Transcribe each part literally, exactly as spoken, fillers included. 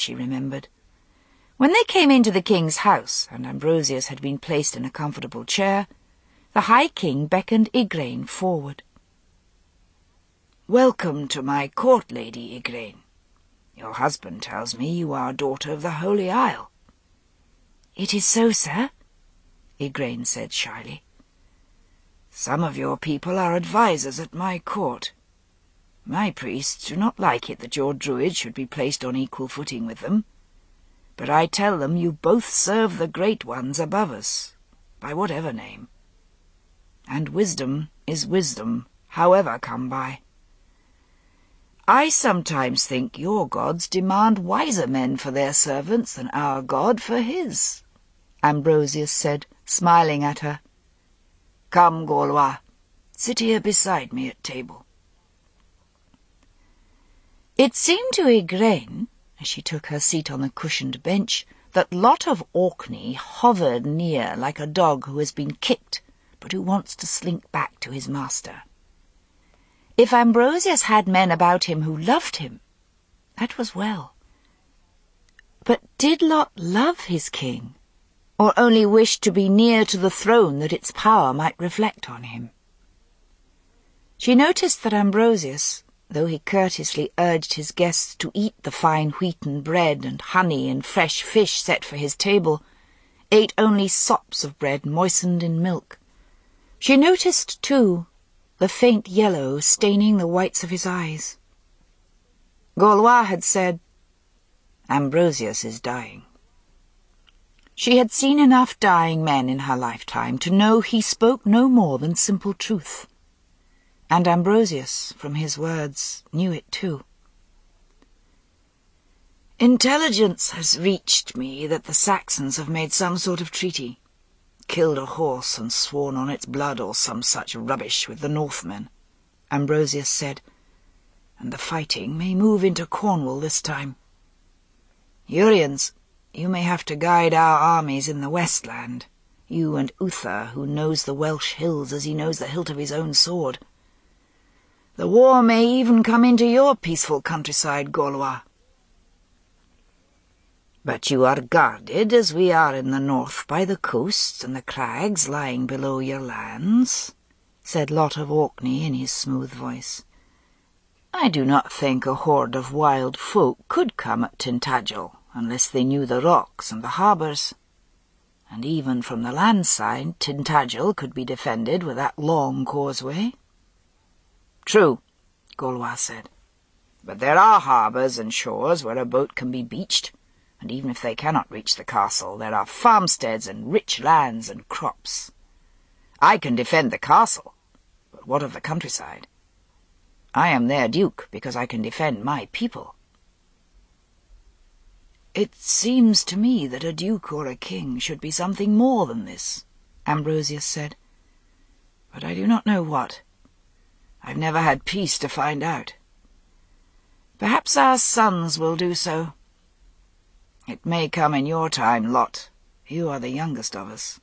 she remembered. When they came into the king's house, and Ambrosius had been placed in a comfortable chair, the High King beckoned Igraine forward. "Welcome to my court, Lady Igraine. Your husband tells me you are daughter of the Holy Isle." "It is so, sir," Igraine said shyly. "Some of your people are advisers at my court. My priests do not like it that your druid should be placed on equal footing with them. But I tell them you both serve the great ones above us, by whatever name. And wisdom is wisdom, however come by. I sometimes think your gods demand wiser men for their servants than our God for his," Ambrosius said, smiling at her. "Come, Gorlois, sit here beside me at table." It seemed to Igraine, as she took her seat on the cushioned bench, that Lot of Orkney hovered near like a dog who has been kicked, but who wants to slink back to his master. If Ambrosius had men about him who loved him, that was well. But did Lot love his king, or only wish to be near to the throne that its power might reflect on him? She noticed that Ambrosius, though he courteously urged his guests to eat the fine wheaten bread and honey and fresh fish set for his table, ate only sops of bread moistened in milk. She noticed, too, the faint yellow staining the whites of his eyes. Gorlois had said, "Ambrosius is dying." She had seen enough dying men in her lifetime to know he spoke no more than simple truth. And Ambrosius, from his words, knew it too. "Intelligence has reached me that the Saxons have made some sort of treaty, killed a horse and sworn on its blood or some such rubbish with the Northmen," Ambrosius said, "and the fighting may move into Cornwall this time. Uriens, you may have to guide our armies in the Westland, you and Uther, who knows the Welsh hills as he knows the hilt of his own sword. The war may even come into your peaceful countryside, Gorlois. But you are guarded, as we are in the north, by the coasts and the crags lying below your lands," said Lot of Orkney in his smooth voice. "I do not think a horde of wild folk could come at Tintagel unless they knew the rocks and the harbours. And even from the land side, Tintagel could be defended with that long causeway." "True," Gorlois said. "But there are harbours and shores where a boat can be beached, and even if they cannot reach the castle, there are farmsteads and rich lands and crops. I can defend the castle, but what of the countryside? I am their duke because I can defend my people." "It seems to me that a duke or a king should be something more than this," Ambrosius said. "But I do not know what. I've never had peace to find out. Perhaps our sons will do so. It may come in your time, Lot. You are the youngest of us."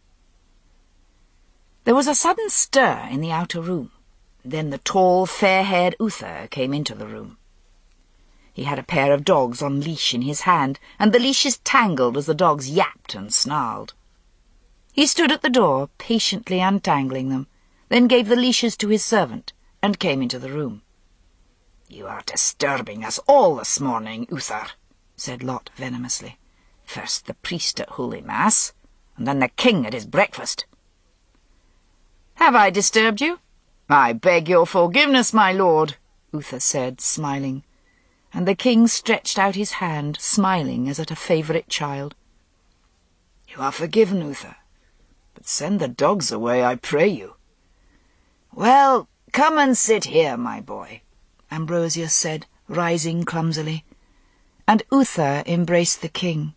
There was a sudden stir in the outer room. Then the tall, fair-haired Uther came into the room. He had a pair of dogs on leash in his hand, and the leashes tangled as the dogs yapped and snarled. He stood at the door, patiently untangling them, then gave the leashes to his servant, and came into the room. "You are disturbing us all this morning, Uther," said Lot venomously. "First the priest at Holy Mass, and then the king at his breakfast." "Have I disturbed you?" "I beg your forgiveness, my lord," Uther said, smiling, and the king stretched out his hand, smiling as at a favourite child. "You are forgiven, Uther, but send the dogs away, I pray you." "Well, come and sit here, my boy," Ambrosius said, rising clumsily, and Uther embraced the king.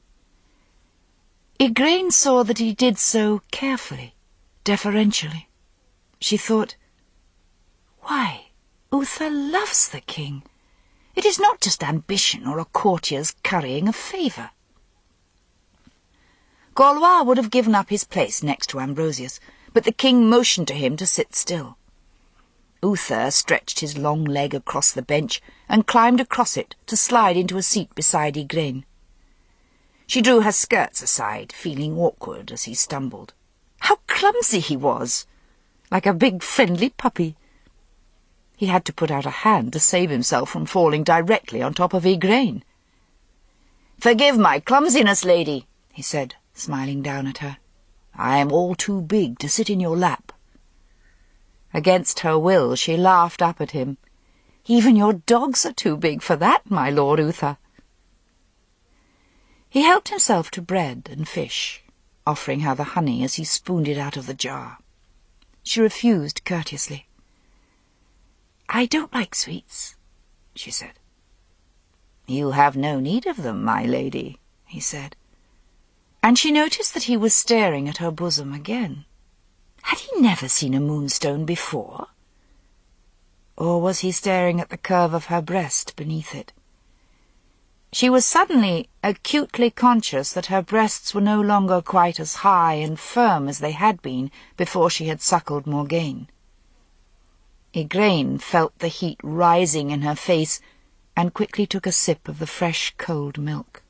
Igraine saw that he did so carefully, deferentially. She thought, "Why, Uther loves the king. It is not just ambition or a courtier's currying a favour." Gorlois would have given up his place next to Ambrosius, but the king motioned to him to sit still. Uther stretched his long leg across the bench and climbed across it to slide into a seat beside Igraine. She drew her skirts aside, feeling awkward as he stumbled. How clumsy he was! Like a big friendly puppy. He had to put out a hand to save himself from falling directly on top of Igraine. "Forgive my clumsiness, lady," he said, smiling down at her. "I am all too big to sit in your lap." Against her will, she laughed up at him. "Even your dogs are too big for that, my Lord Uther." He helped himself to bread and fish, offering her the honey as he spooned it out of the jar. She refused courteously. "I don't like sweets," she said. "You have no need of them, my lady," he said. And she noticed that he was staring at her bosom again. Had he never seen a moonstone before? Or was he staring at the curve of her breast beneath it? She was suddenly acutely conscious that her breasts were no longer quite as high and firm as they had been before she had suckled Morgaine. Igraine felt the heat rising in her face and quickly took a sip of the fresh, cold milk.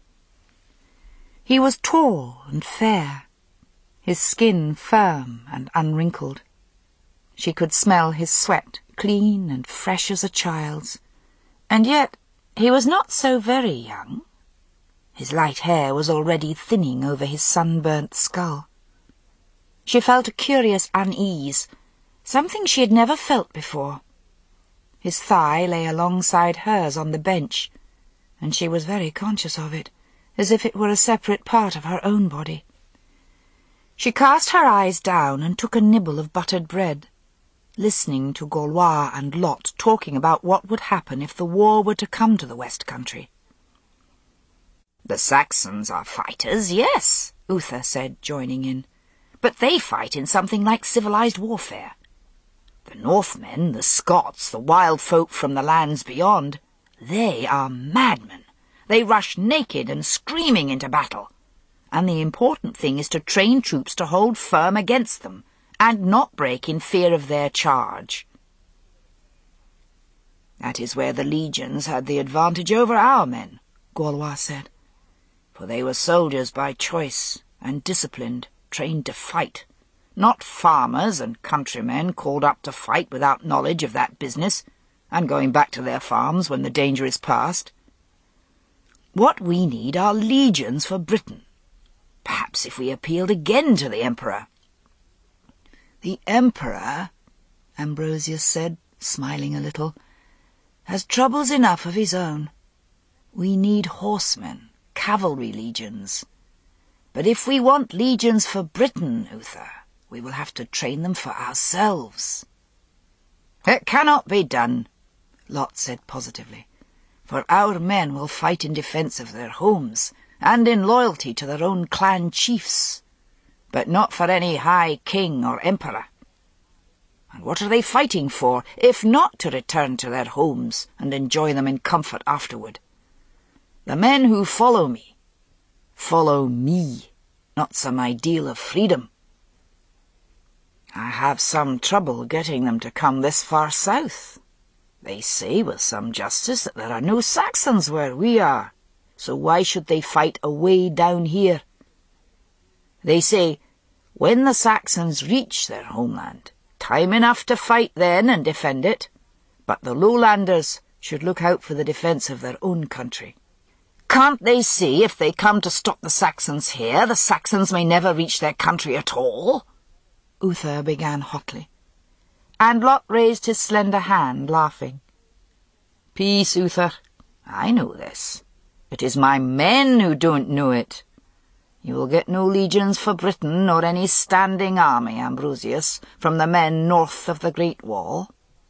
He was tall and fair, his skin firm and unwrinkled. She could smell his sweat, clean and fresh as a child's, and yet he was not so very young. His light hair was already thinning over his sunburnt skull. She felt a curious unease, something she had never felt before. His thigh lay alongside hers on the bench, and she was very conscious of it, as if it were a separate part of her own body. She cast her eyes down and took a nibble of buttered bread, listening to Gorlois and Lot talking about what would happen if the war were to come to the West Country. "The Saxons are fighters, yes," Uther said, joining in, "but they fight in something like civilized warfare. The Northmen, the Scots, the wild folk from the lands beyond, they are madmen. They rush naked and screaming into battle, and the important thing is to train troops to hold firm against them, and not break in fear of their charge." "That is where the legions had the advantage over our men," Gorlois said, "for they were soldiers by choice, and disciplined, trained to fight, not farmers and countrymen called up to fight without knowledge of that business, and going back to their farms when the danger is past. What we need are legions for Britain. Perhaps if we appealed again to the Emperor." "The Emperor," Ambrosius said, smiling a little, "has troubles enough of his own. We need horsemen, cavalry legions. But if we want legions for Britain, Uther, we will have to train them for ourselves." "It cannot be done," Lot said positively, "for our men will fight in defence of their homes, and in loyalty to their own clan chiefs, but not for any high king or emperor. And what are they fighting for, if not to return to their homes and enjoy them in comfort afterward? The men who follow me, follow me, not some ideal of freedom. I have some trouble getting them to come this far south. They say with some justice that there are no Saxons where we are, so why should they fight away down here? They say, when the Saxons reach their homeland, time enough to fight then and defend it, but the lowlanders should look out for the defence of their own country. Can't they see if they come to stop the Saxons here, the Saxons may never reach their country at all?" Uther began hotly, and Lot raised his slender hand, laughing. "Peace, Uther. I know this. It is my men who don't know it. You will get no legions for Britain, nor any standing army, Ambrosius, from the men north of the Great Wall."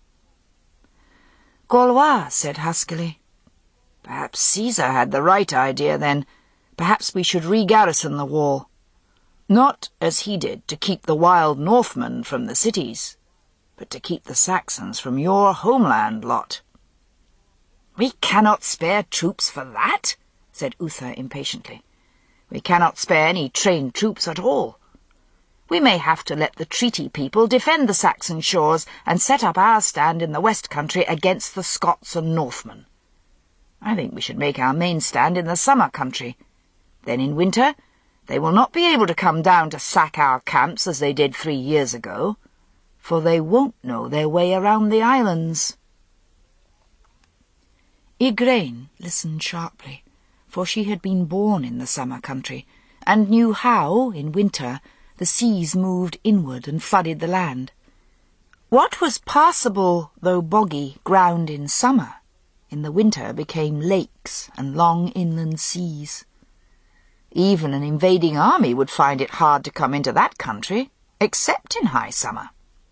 Gorlois said huskily, "Perhaps Caesar had the right idea, then. Perhaps we should re-garrison the wall. Not, as he did, to keep the wild Northmen from the cities, but to keep the Saxons from your homeland, Lot." "We cannot spare troops for that," said Uther impatiently. "We cannot spare any trained troops at all. We may have to let the treaty people defend the Saxon shores and set up our stand in the West Country against the Scots and Northmen. I think we should make our main stand in the Summer Country. Then in winter they will not be able to come down to sack our camps as they did three years ago, for they won't know their way around the islands." Igraine listened sharply, for she had been born in the Summer Country, and knew how, in winter, the seas moved inward and flooded the land. What was passable, though boggy, ground in summer, in the winter became lakes and long inland seas. Even an invading army would find it hard to come into that country, except in high summer.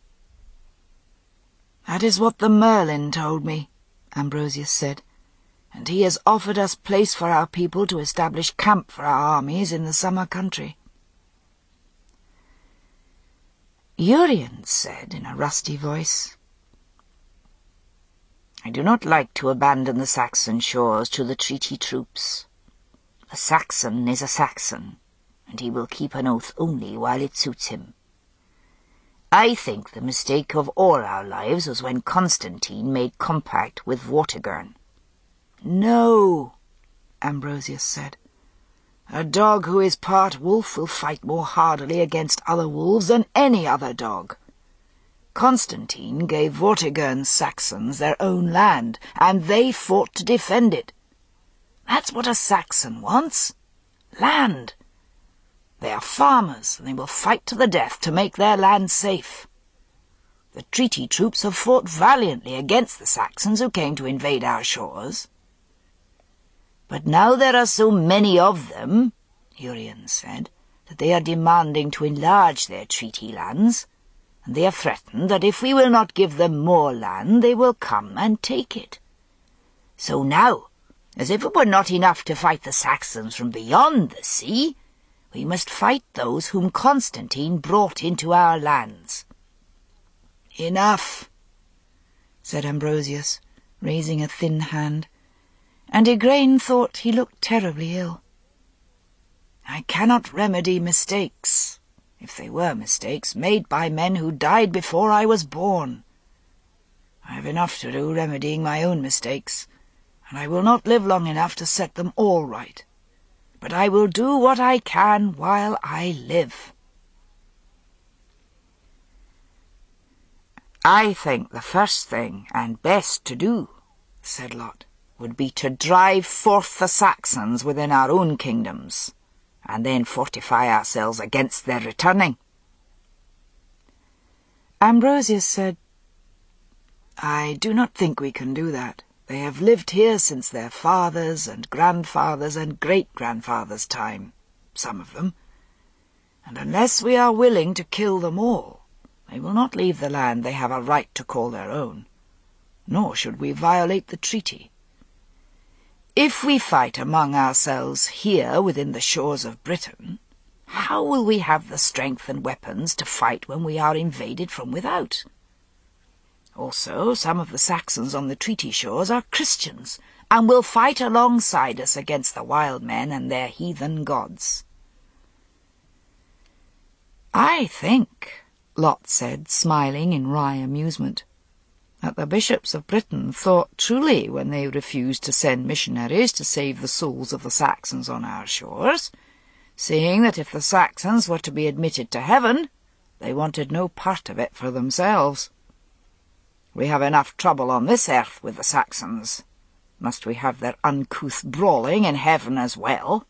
"That is what the Merlin told me," Ambrosius said, "and he has offered us place for our people to establish camp for our armies in the Summer Country." Urien said in a rusty voice, "I do not like to abandon the Saxon shores to the treaty troops. A Saxon is a Saxon, and he will keep an oath only while it suits him. I think the mistake of all our lives was when Constantine made compact with Vortigern." "No," Ambrosius said. "A dog who is part wolf will fight more hardily against other wolves than any other dog. Constantine gave Vortigern's Saxons their own land, and they fought to defend it. That's what a Saxon wants. Land. They are farmers, and they will fight to the death to make their land safe. The treaty troops have fought valiantly against the Saxons who came to invade our shores. But now there are so many of them," Urien said, "that they are demanding to enlarge their treaty lands, and they have threatened that if we will not give them more land, they will come and take it. So now, as if it were not enough to fight the Saxons from beyond the sea, we must fight those whom Constantine brought into our lands." "Enough," said Ambrosius, raising a thin hand, and Igraine thought he looked terribly ill. "I cannot remedy mistakes, if they were mistakes, made by men who died before I was born. I have enough to do remedying my own mistakes, and I will not live long enough to set them all right. But I will do what I can while I live." "I think the first thing and best to do," said Lot, "would be to drive forth the Saxons within our own kingdoms, and then fortify ourselves against their returning." Ambrosius said, "I do not think we can do that. They have lived here since their fathers' and grandfathers' and great-grandfathers' time, some of them, and unless we are willing to kill them all, they will not leave the land they have a right to call their own, nor should we violate the treaty. If we fight among ourselves here within the shores of Britain, how will we have the strength and weapons to fight when we are invaded from without? Also, some of the Saxons on the treaty shores are Christians, and will fight alongside us against the wild men and their heathen gods." "I think," Lot said, smiling in wry amusement, "that the bishops of Britain thought truly when they refused to send missionaries to save the souls of the Saxons on our shores, seeing that if the Saxons were to be admitted to heaven, they wanted no part of it for themselves. We have enough trouble on this earth with the Saxons. Must we have their uncouth brawling in heaven as well?"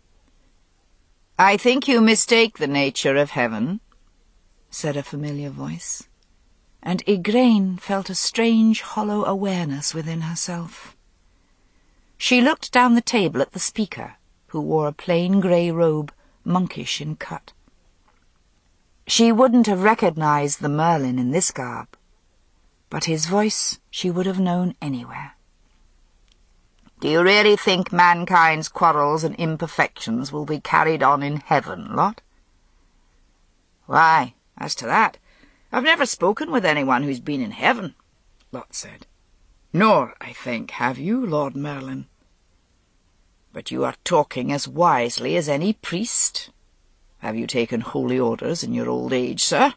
"I think you mistake the nature of heaven," said a familiar voice, and Igraine felt a strange hollow awareness within herself. She looked down the table at the speaker, who wore a plain grey robe, monkish in cut. She wouldn't have recognized the Merlin in this garb, but his voice she would have known anywhere. "Do you really think mankind's quarrels and imperfections will be carried on in heaven, Lot?" "Why, as to that, I've never spoken with anyone who's been in heaven," Lot said. "Nor, I think, have you, Lord Merlin. But you are talking as wisely as any priest. Have you taken holy orders in your old age, sir?"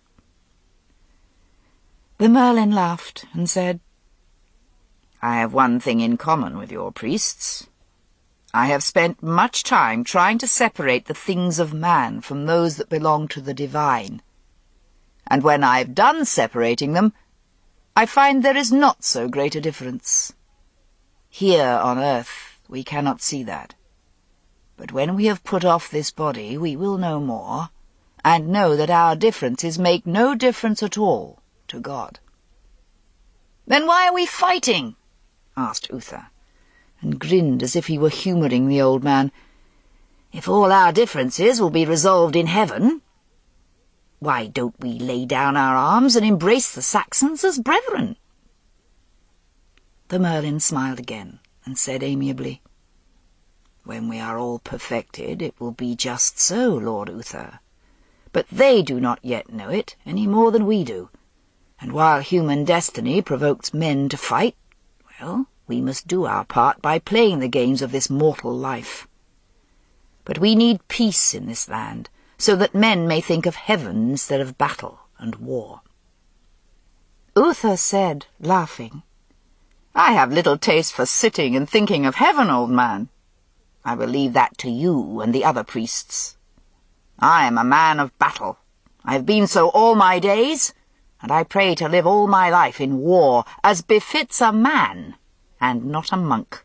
The Merlin laughed and said, "I have one thing in common with your priests. I have spent much time trying to separate the things of man from those that belong to the divine. And when I've done separating them, I find there is not so great a difference. Here on earth we cannot see that. But when we have put off this body, we will know more, and know that our differences make no difference at all to God." "Then why are we fighting?" asked Uther, and grinned as if he were humouring the old man. "If all our differences will be resolved in heaven, why don't we lay down our arms and embrace the Saxons as brethren?" The Merlin smiled again and said amiably, "When we are all perfected, it will be just so, Lord Uther. But they do not yet know it any more than we do, and while human destiny provokes men to fight, well, we must do our part by playing the games of this mortal life. But we need peace in this land, so that men may think of heaven instead of battle and war." Uther said, laughing, "I have little taste for sitting and thinking of heaven, old man. I will leave that to you and the other priests. I am a man of battle. I have been so all my days, and I pray to live all my life in war, as befits a man, and not a monk."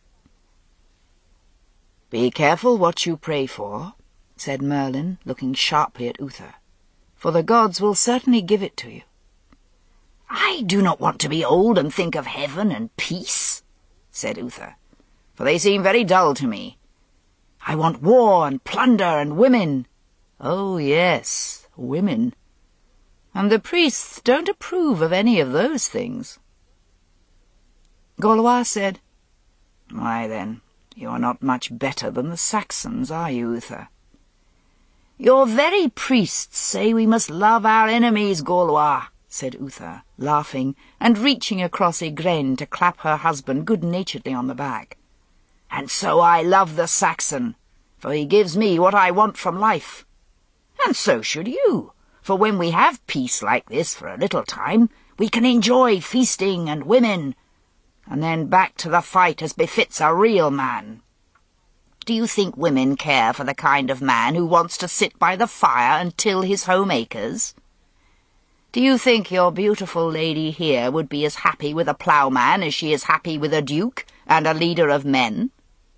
"Be careful what you pray for," said Merlin, looking sharply at Uther, "for the gods will certainly give it to you." "I do not want to be old and think of heaven and peace," said Uther, "for they seem very dull to me. I want war and plunder and women. Oh, yes, women. And the priests don't approve of any of those things." Gorlois said, "Why then, you are not much better than the Saxons, are you, Uther?" "Your very priests say we must love our enemies, Gorlois," said Uther, laughing, and reaching across Igraine to clap her husband good-naturedly on the back. "And so I love the Saxon, for he gives me what I want from life. And so should you, for when we have peace like this for a little time, we can enjoy feasting and women, and then back to the fight as befits a real man. Do you think women care for the kind of man who wants to sit by the fire and till his home acres? Do you think your beautiful lady here would be as happy with a ploughman as she is happy with a duke and a leader of men?"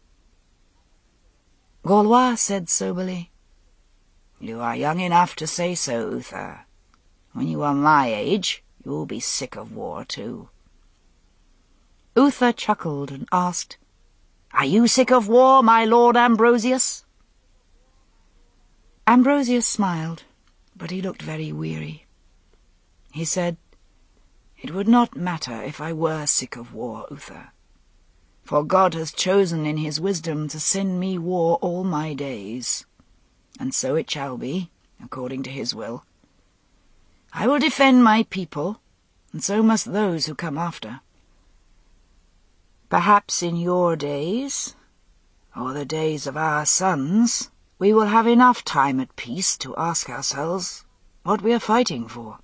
Gorlois said soberly, "You are young enough to say so, Uther. When you are my age, you will be sick of war too." Uther chuckled and asked, "Are you sick of war, my Lord Ambrosius?" Ambrosius smiled, but he looked very weary. He said, "It would not matter if I were sick of war, Uther, for God has chosen in his wisdom to send me war all my days, and so it shall be, according to his will. I will defend my people, and so must those who come after. Perhaps in your days, or the days of our sons, we will have enough time at peace to ask ourselves what we are fighting for."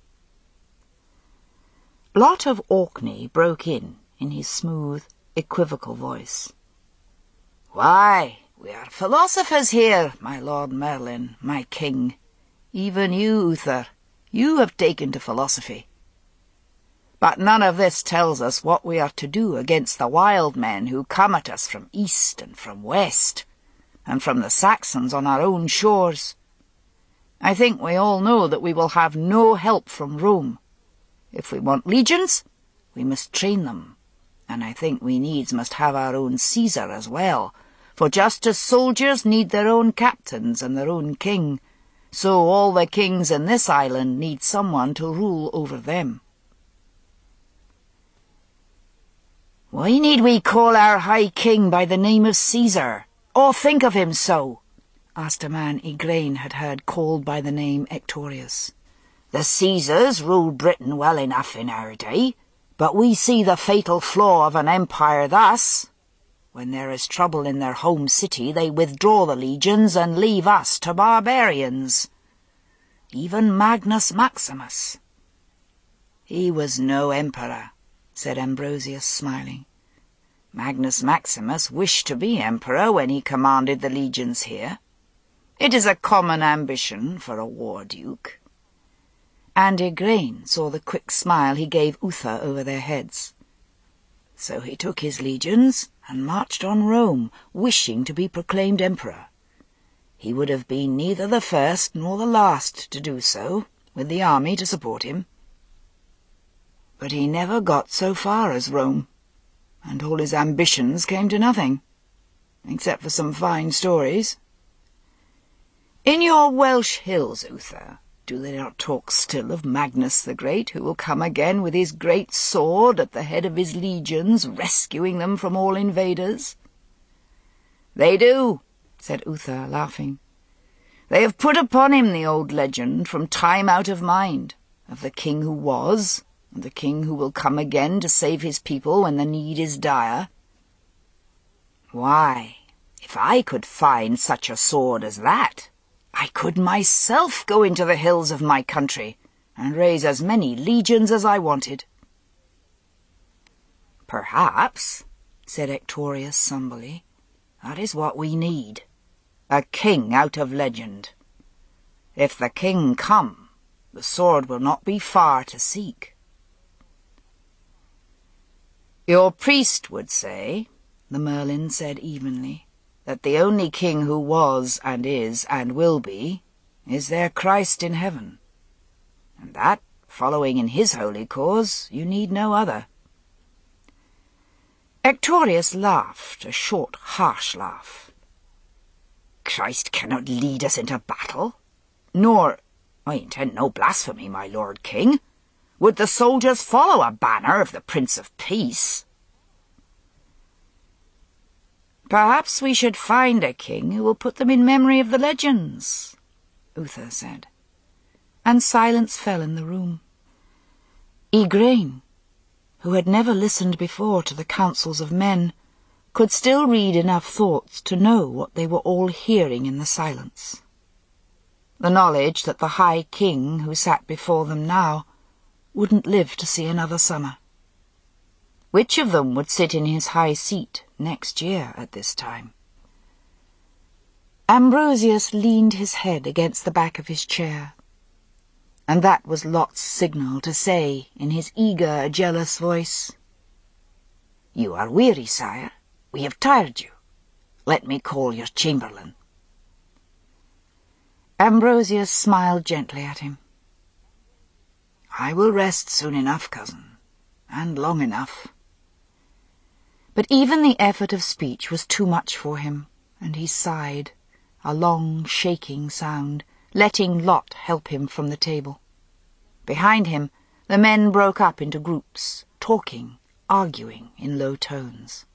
Lot of Orkney broke in in his smooth, equivocal voice. "Why, we are philosophers here, my Lord Merlin, my king. Even you, Uther, you have taken to philosophy. But none of this tells us what we are to do against the wild men who come at us from east and from west, and from the Saxons on our own shores. I think we all know that we will have no help from Rome. If we want legions, we must train them, and I think we needs must have our own Caesar as well, for just as soldiers need their own captains and their own king, so all the kings in this island need someone to rule over them." "Why need we call our high king by the name of Caesar, or think of him so?" asked a man Igraine had heard called by the name Ectorius. "The Caesars ruled Britain well enough in our day, but we see the fatal flaw of an empire thus. When there is trouble in their home city, they withdraw the legions and leave us to barbarians. even Magnus Maximus." "He was no emperor," said Ambrosius, smiling. "Magnus Maximus wished to be emperor when he commanded the legions here. It is a common ambition for a war duke." And Igraine saw the quick smile he gave Uther over their heads. "So he took his legions and marched on Rome, wishing to be proclaimed emperor. He would have been neither the first nor the last to do so, with the army to support him. But he never got so far as Rome, and all his ambitions came to nothing, except for some fine stories. In your Welsh hills, Uther, do they not talk still of Magnus the Great, who will come again with his great sword at the head of his legions, rescuing them from all invaders?" "They do," said Uther, laughing. "They have put upon him the old legend from time out of mind, of the king who was, and the king who will come again to save his people when the need is dire. Why, if I could find such a sword as that, I could myself go into the hills of my country and raise as many legions as I wanted." "Perhaps," said Ectorius somberly, "that is what we need. A king out of legend. If the king come, the sword will not be far to seek." "Your priest would say," the Merlin said evenly, "that the only king who was and is and will be is their Christ in heaven, and that, following in his holy cause, you need no other." Ectorius laughed, a short, harsh laugh. "Christ cannot lead us into battle, nor, I intend no blasphemy, my lord king, would the soldiers follow a banner of the Prince of Peace." "Perhaps we should find a king who will put them in memory of the legends," Uther said, and silence fell in the room. Igraine, who had never listened before to the counsels of men, could still read enough thoughts to know what they were all hearing in the silence. The knowledge that the High King who sat before them now wouldn't live to see another summer. Which of them would sit in his high seat next year at this time? Ambrosius leaned his head against the back of his chair, and that was Lot's signal to say, in his eager, jealous voice, "You are weary, sire. We have tired you. Let me call your chamberlain." Ambrosius smiled gently at him. "I will rest soon enough, cousin, and long enough." But even the effort of speech was too much for him, and he sighed, a long, shaking sound, letting Lot help him from the table. Behind him, the men broke up into groups, talking, arguing in low tones.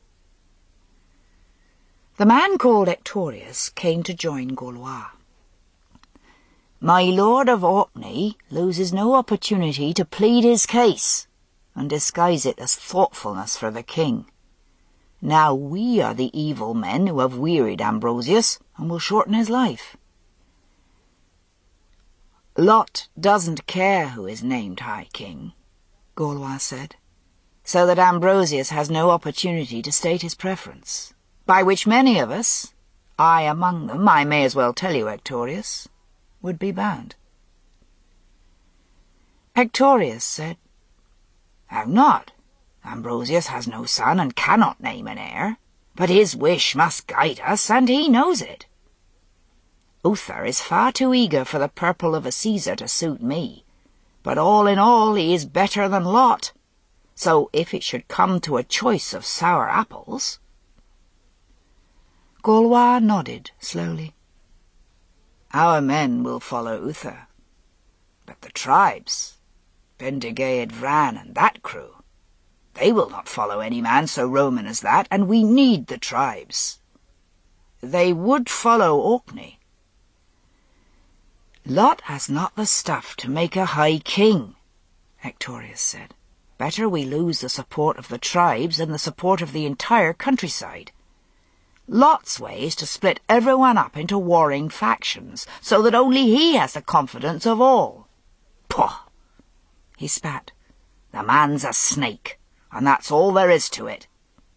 The man called Ectorius came to join Gaulois. "My lord of Orkney loses no opportunity to plead his case, and disguise it as thoughtfulness for the king. Now we are the evil men who have wearied Ambrosius and will shorten his life." "Lot doesn't care who is named High King," Gaulois said, "so that Ambrosius has no opportunity to state his preference, by which many of us, I among them, I may as well tell you, Ectorius, would be bound." Ectorius said, "How not? Ambrosius has no son and cannot name an heir, but his wish must guide us, and he knows it. Uther is far too eager for the purple of a Caesar to suit me, but all in all he is better than Lot, so if it should come to a choice of sour apples—" Gaulois nodded slowly. "Our men will follow Uther, but the tribes, Bendigeid Vran and that crew, they will not follow any man so Roman as that, and we need the tribes. They would follow Orkney." "Lot has not the stuff to make a high king," Ectorius said. "Better we lose the support of the tribes than the support of the entire countryside. Lot's way is to split everyone up into warring factions, so that only he has the confidence of all. Pah! He spat. The man's a snake, and that's all there is to it.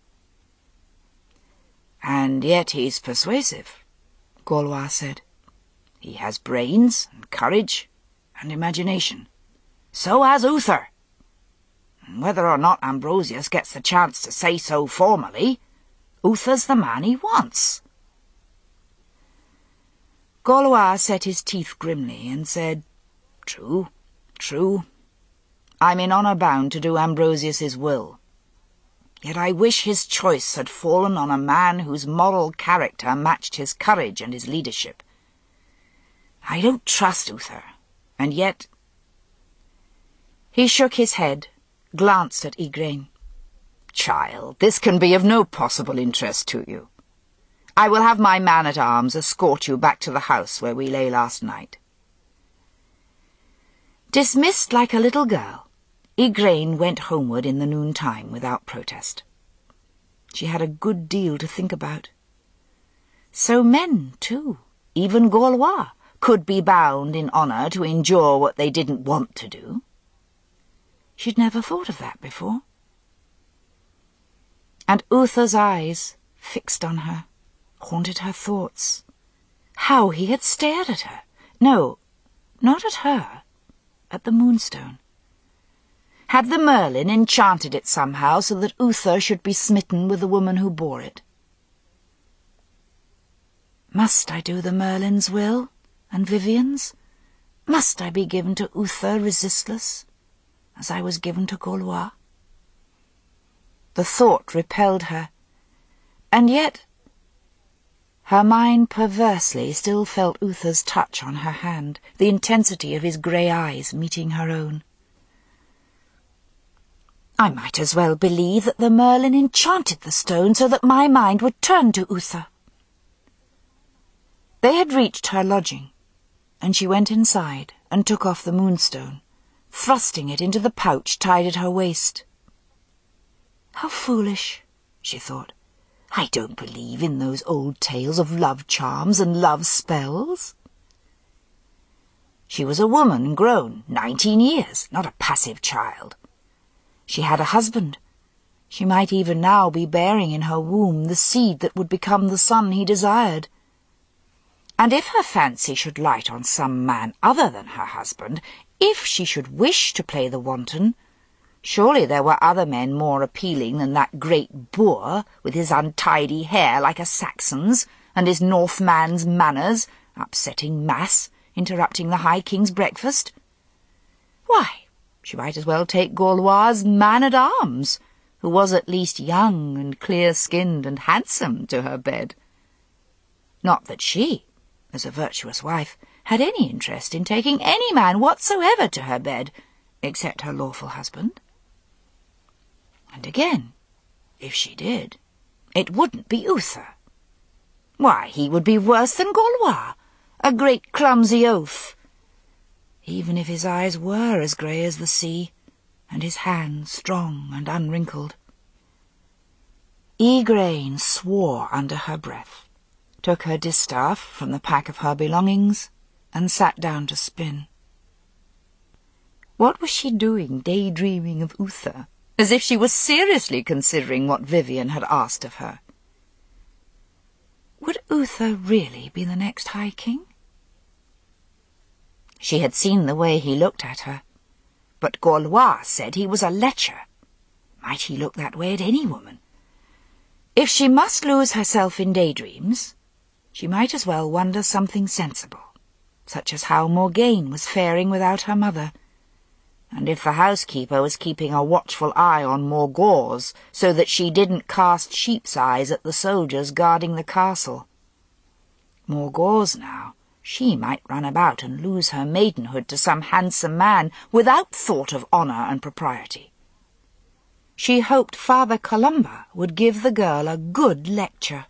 And yet he's persuasive, Gorlois said. He has brains and courage and imagination. So has Uther. And whether or not Ambrosius gets the chance to say so formally, Uther's the man he wants. Gorlois set his teeth grimly and said, True, true. I'm in honour bound to do Ambrosius's will. Yet I wish his choice had fallen on a man whose moral character matched his courage and his leadership. I don't trust Uther, and yet— He shook his head, glanced at Igraine. Child, this can be of no possible interest to you. I will have my man-at-arms escort you back to the house where we lay last night. Dismissed like a little girl, Igraine went homeward in the noontime without protest. She had a good deal to think about. So men, too, even Gorlois, could be bound in honour to endure what they didn't want to do. She'd never thought of that before. And Uther's eyes, fixed on her, haunted her thoughts. How he had stared at her. No, not at her, at the moonstone. Had the Merlin enchanted it somehow so that Uther should be smitten with the woman who bore it? Must I do the Merlin's will, and Vivien's? Must I be given to Uther resistless, as I was given to Gorlois? The thought repelled her, and yet her mind perversely still felt Uther's touch on her hand, the intensity of his grey eyes meeting her own. I might as well believe that the Merlin enchanted the stone so that my mind would turn to Uther. They had reached her lodging, and she went inside and took off the moonstone, thrusting it into the pouch tied at her waist. How foolish, she thought. I don't believe in those old tales of love charms and love spells. She was a woman grown, nineteen years, not a passive child. She had a husband. She might even now be bearing in her womb the seed that would become the son he desired. And if her fancy should light on some man other than her husband, if she should wish to play the wanton, surely there were other men more appealing than that great boor, with his untidy hair like a Saxon's, and his Northman's manners, upsetting mass, interrupting the High King's breakfast. Why, she might as well take Gorlois' man-at-arms, who was at least young and clear-skinned and handsome, to her bed. Not that she, as a virtuous wife, had any interest in taking any man whatsoever to her bed, except her lawful husband. And again, if she did, it wouldn't be Uther. Why, he would be worse than Gorlois, a great clumsy oaf, even if his eyes were as grey as the sea, and his hands strong and unwrinkled. Igraine swore under her breath, took her distaff from the pack of her belongings, and sat down to spin. What was she doing, daydreaming of Uther, as if she was seriously considering what Vivien had asked of her? Would Uther really be the next High King? She had seen the way he looked at her, but Gorlois said he was a lecher. Might he look that way at any woman? If she must lose herself in daydreams, she might as well wonder something sensible, such as how Morgane was faring without her mother, and if the housekeeper was keeping a watchful eye on Morgause, so that she didn't cast sheep's eyes at the soldiers guarding the castle. Morgause, now, she might run about and lose her maidenhood to some handsome man without thought of honour and propriety. She hoped Father Columba would give the girl a good lecture.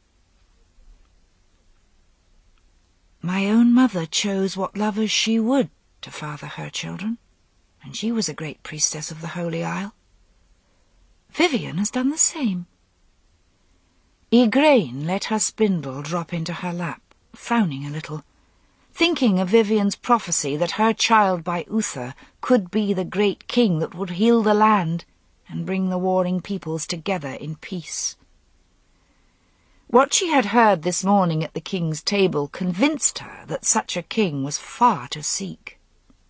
My own mother chose what lovers she would to father her children, and she was a great priestess of the Holy Isle. Vivien has done the same. Igraine let her spindle drop into her lap, frowning a little, thinking of Vivian's prophecy that her child by Uther could be the great king that would heal the land and bring the warring peoples together in peace. What she had heard this morning at the king's table convinced her that such a king was far to seek.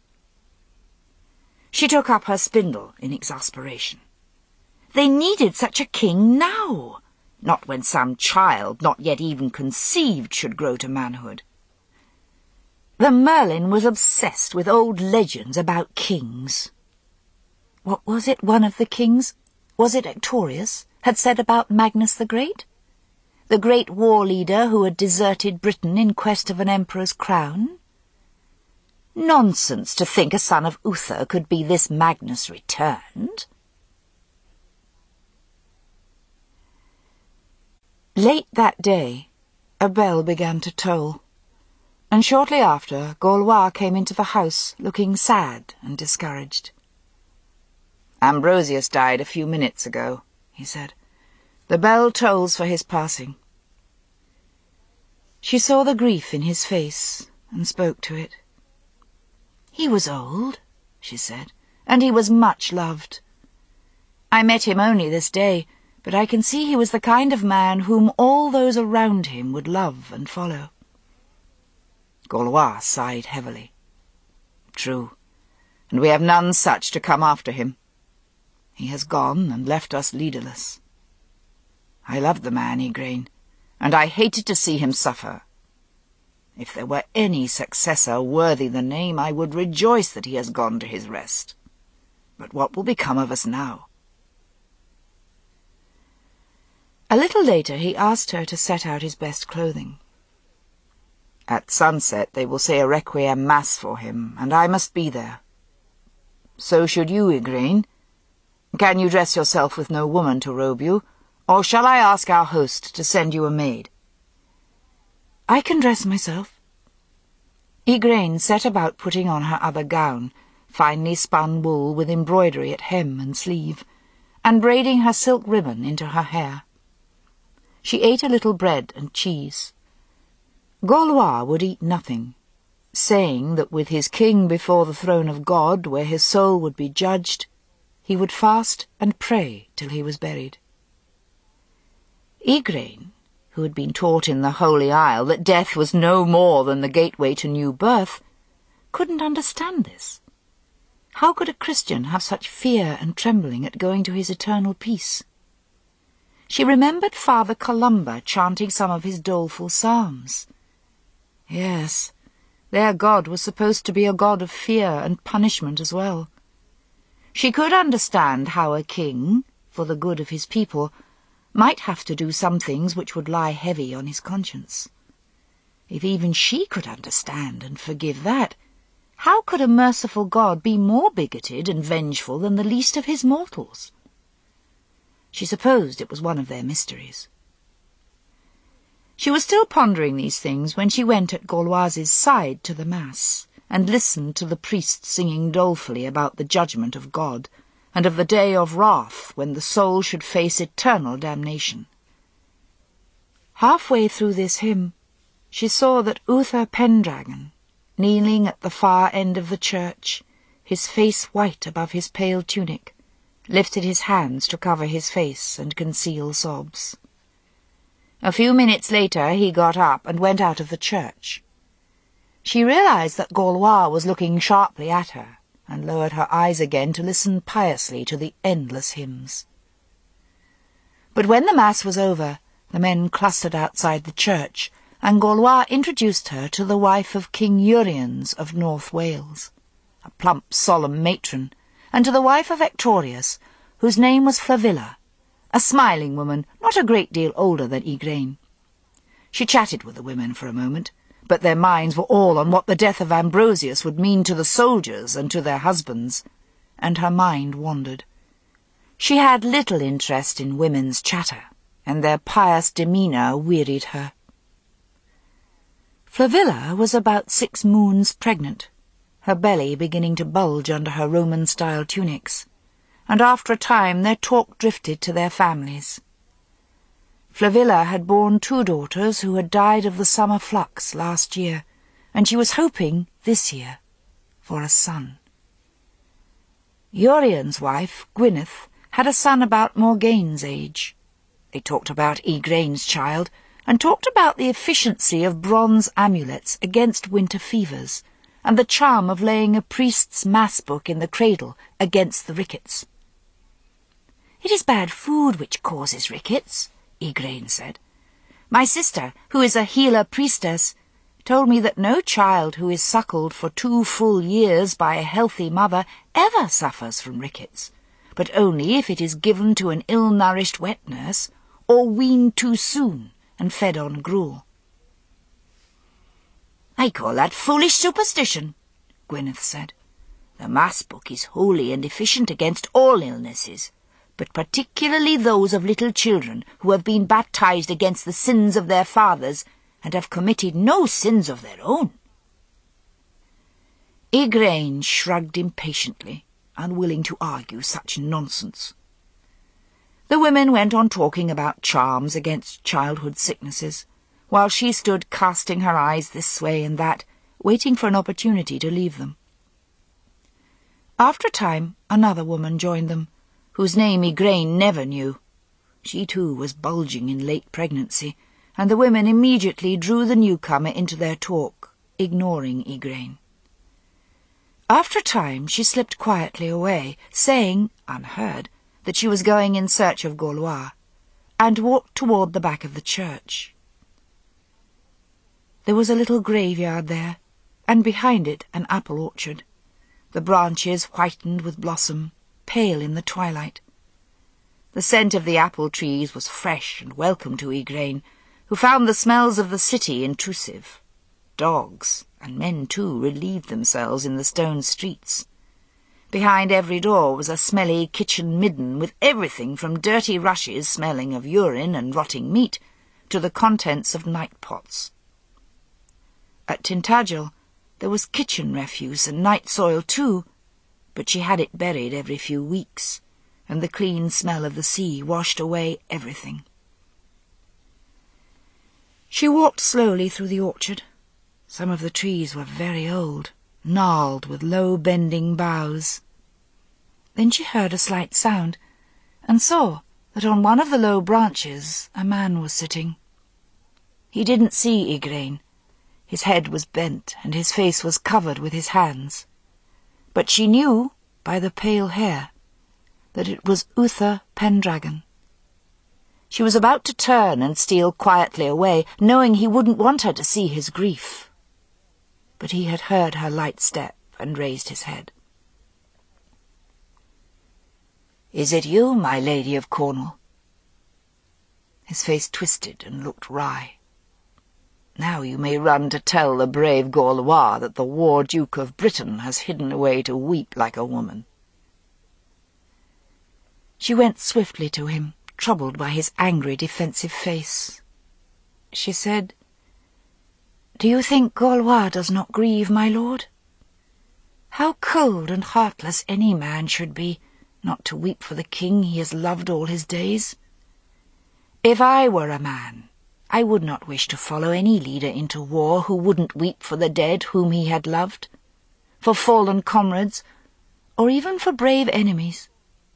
She took up her spindle in exasperation. They needed such a king now, not when some child, not yet even conceived, should grow to manhood. The Merlin was obsessed with old legends about kings. What was it one of the kings, was it Ectorius, had said about Magnus the Great? The great war leader who had deserted Britain in quest of an emperor's crown? Nonsense to think a son of Uther could be this Magnus returned. Late that day, a bell began to toll, and shortly after Gorlois came into the house, looking sad and discouraged. "Ambrosius died a few minutes ago," he said. "The bell tolls for his passing." She saw the grief in his face and spoke to it. "He was old," she said, "and he was much loved. I met him only this day, but I can see he was the kind of man whom all those around him would love and follow." Gorlois sighed heavily. "True, and we have none such to come after him. He has gone and left us leaderless. I loved the man, Igraine, and I hated to see him suffer. If there were any successor worthy the name, I would rejoice that he has gone to his rest. But what will become of us now?" A little later he asked her to set out his best clothing. "At sunset they will say a requiem mass for him, and I must be there. So should you, Igraine. Can you dress yourself with no woman to robe you, or shall I ask our host to send you a maid?" "I can dress myself." Igraine set about putting on her other gown, finely spun wool with embroidery at hem and sleeve, and braiding her silk ribbon into her hair. She ate a little bread and cheese. Gorlois would eat nothing, saying that with his king before the throne of God, where his soul would be judged, he would fast and pray till he was buried. Igraine, who had been taught in the Holy Isle that death was no more than the gateway to new birth, couldn't understand this. How could a Christian have such fear and trembling at going to his eternal peace? She remembered Father Columba chanting some of his doleful psalms. Yes, their God was supposed to be a God of fear and punishment as well. She could understand how a king, for the good of his people, might have to do some things which would lie heavy on his conscience. If even she could understand and forgive that, how could a merciful God be more bigoted and vengeful than the least of his mortals? She supposed it was one of their mysteries. She was still pondering these things when she went at Gorlois's side to the Mass, and listened to the priest singing dolefully about the judgment of God, and of the day of wrath when the soul should face eternal damnation. Halfway through this hymn, she saw that Uther Pendragon, kneeling at the far end of the church, his face white above his pale tunic, lifted his hands to cover his face and conceal sobs. A few minutes later he got up and went out of the church. She realized that Gorlois was looking sharply at her, and lowered her eyes again to listen piously to the endless hymns. But when the Mass was over, the men clustered outside the church, and Gorlois introduced her to the wife of King Uriens of North Wales, a plump, solemn matron, and to the wife of Ectorius, whose name was Flavilla, a smiling woman not a great deal older than Igraine. She chatted with the women for a moment, but their minds were all on what the death of Ambrosius would mean to the soldiers and to their husbands, and her mind wandered. She had little interest in women's chatter, and their pious demeanour wearied her. Flavilla was about six moons pregnant, her belly beginning to bulge under her Roman-style tunics, and after a time their talk drifted to their families. Flavilla had borne two daughters who had died of the summer flux last year, and she was hoping, this year, for a son. Urion's wife, Gwyneth, had a son about Morgaine's age. They talked about Igraine's child, and talked about the efficiency of bronze amulets against winter fevers, and the charm of laying a priest's mass book in the cradle against the rickets. "It is bad food which causes rickets," Igraine said. "My sister, who is a healer priestess, told me that no child who is suckled for two full years by a healthy mother ever suffers from rickets, but only if it is given to an ill-nourished wet nurse, or weaned too soon and fed on gruel." "I call that foolish superstition," Gwyneth said. "The Mass Book is holy and efficient against all illnesses, but particularly those of little children who have been baptized against the sins of their fathers and have committed no sins of their own." Igraine shrugged impatiently, unwilling to argue such nonsense. The women went on talking about charms against childhood sicknesses, while she stood casting her eyes this way and that, waiting for an opportunity to leave them. After a time, another woman joined them, whose name Igraine never knew. She too was bulging in late pregnancy, and the women immediately drew the newcomer into their talk, ignoring Igraine. After a time she slipped quietly away, saying, unheard, that she was going in search of Gorlois, and walked toward the back of the church. There was a little graveyard there, and behind it an apple orchard, the branches whitened with blossom, pale in the twilight. The scent of the apple trees was fresh and welcome to Igraine, who found the smells of the city intrusive. Dogs, and men too, relieved themselves in the stone streets. Behind every door was a smelly kitchen midden with everything from dirty rushes smelling of urine and rotting meat to the contents of night pots. At Tintagel there was kitchen refuse and night soil too, but she had it buried every few weeks, and the clean smell of the sea washed away everything. She walked slowly through the orchard. Some of the trees were very old, gnarled with low-bending boughs. Then she heard a slight sound, and saw that on one of the low branches a man was sitting. He didn't see Igraine. His head was bent, and his face was covered with his hands. But she knew, by the pale hair, that it was Uther Pendragon. She was about to turn and steal quietly away, knowing he wouldn't want her to see his grief. But he had heard her light step and raised his head. "Is it you, my lady of Cornwall?" His face twisted and looked wry. "Now you may run to tell the brave Gorlois that the War Duke of Britain has hidden away to weep like a woman." She went swiftly to him, troubled by his angry, defensive face. She said, "Do you think Gorlois does not grieve, my lord? How cold and heartless any man should be, not to weep for the king he has loved all his days. If I were a man, I would not wish to follow any leader into war who wouldn't weep for the dead whom he had loved, for fallen comrades, or even for brave enemies."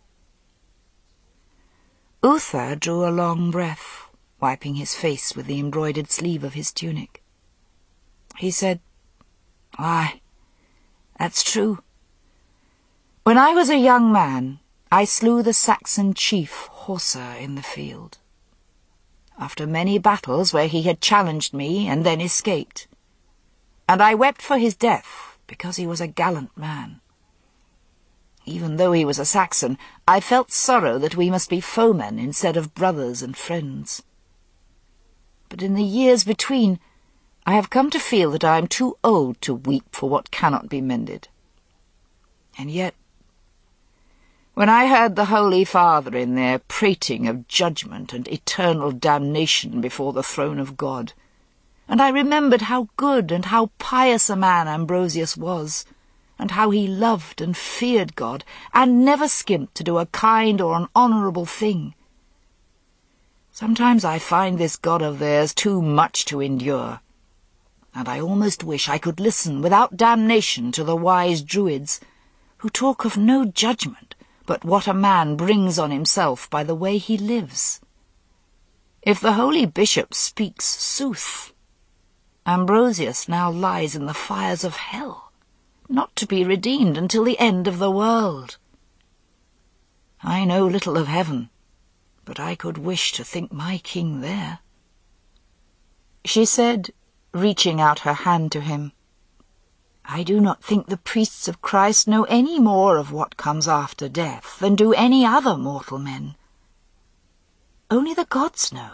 Uther drew a long breath, wiping his face with the embroidered sleeve of his tunic. He said, "Aye, that's true. When I was a young man, I slew the Saxon chief Horsa in the field. After many battles where he had challenged me and then escaped, and I wept for his death because he was a gallant man. Even though he was a Saxon, I felt sorrow that we must be foemen instead of brothers and friends. But in the years between, I have come to feel that I am too old to weep for what cannot be mended. And yet, when I heard the Holy Father in there prating of judgment and eternal damnation before the throne of God, and I remembered how good and how pious a man Ambrosius was, and how he loved and feared God, and never skimped to do a kind or an honourable thing, Sometimes I find this God of theirs too much to endure, and I almost wish I could listen without damnation to the wise Druids, who talk of no judgment but what a man brings on himself by the way he lives. If the holy bishop speaks sooth, Ambrosius now lies in the fires of hell, not to be redeemed until the end of the world. I know little of heaven, but I could wish to think my king there." She said, reaching out her hand to him, "I do not think the priests of Christ know any more of what comes after death than do any other mortal men. Only the gods know.